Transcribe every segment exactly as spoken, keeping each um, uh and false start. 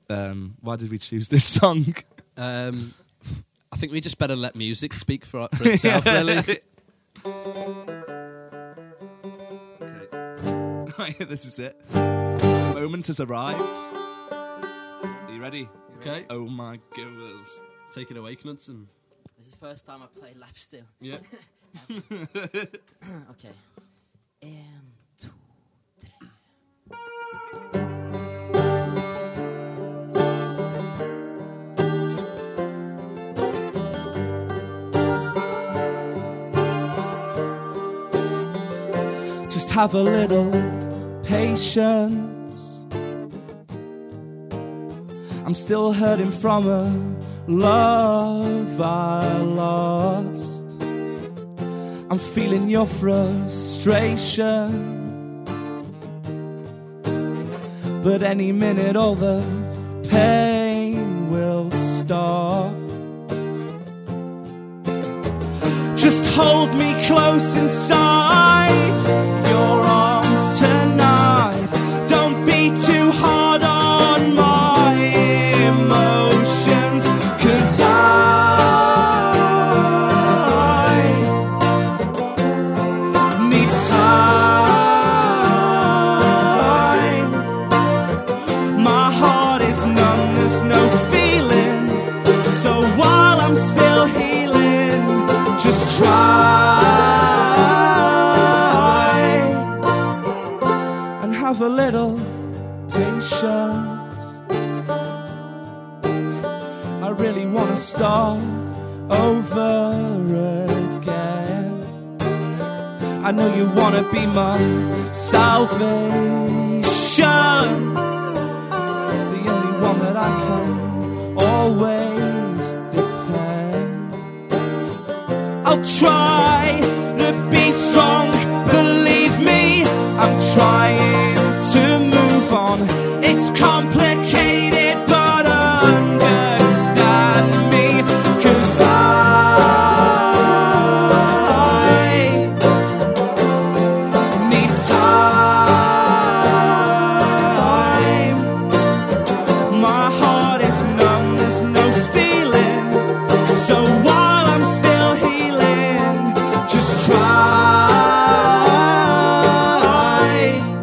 Um, why did we choose this song? Um, I think we just better let music speak for, for itself, really. Okay. Right, this is it. The moment has arrived. Are you ready? Okay. Oh my goodness. Take it away, Knudsen. This is the first time I play lap still. Yeah. Okay. Um, two, three. Just have a little patience. I'm still hurting from a love I lost. I'm feeling your frustration, but any minute all the pain will stop. Just hold me close inside your arms tonight. Don't be too hard on my emotions, 'cause I need time. My heart is numb, there's no feeling. So while I'm still healing, just try and have a little patience. I really want to start over again. I know you want to be my salvation, the only one that I can always depend. I'll try to be strong, believe me, I'm trying to move on. It's complicated, but understand me, 'cause I need time. My heart is numb, there's no feeling. So while I'm still healing, just try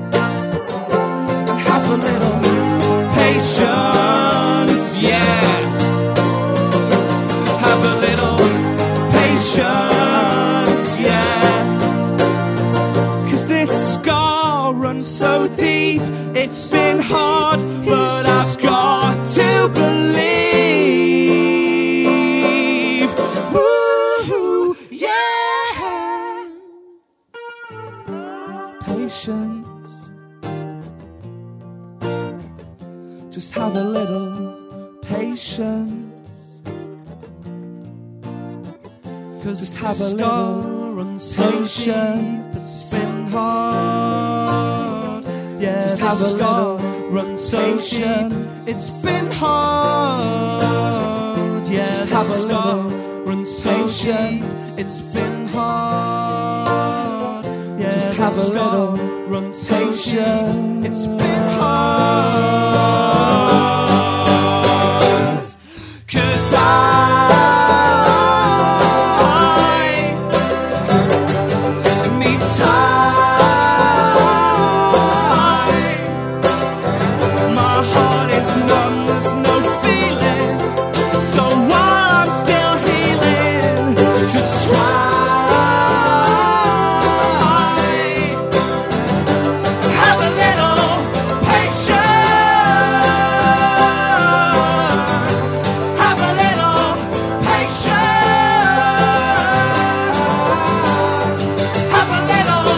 and have a little patience, yeah. Have a little patience, yeah. 'Cause this scar runs so deep, it's been hard, but I've got to believe. Woo, yeah. Patience. Just have a little patience. 'Cause just have a little patience. It's been hard. Yeah, just have a little run so deep. It's been hard. Yeah, just have a little run so deep. It's been hard. Yeah, just have a little run so deep. It's been hard. 'Cause I need time. My heart is numb, there's no feeling. So while I'm still healing, just try. Have a little patience. Have a little patience. Have a little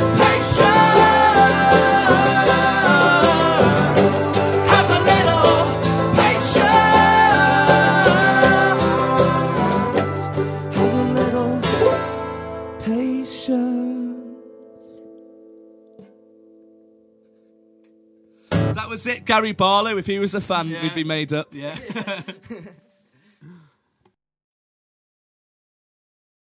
patience. Have a little patience. Have a little patience. That was it, Gary Barlow. If he was a fan, Yeah. we'd be made up. Yeah.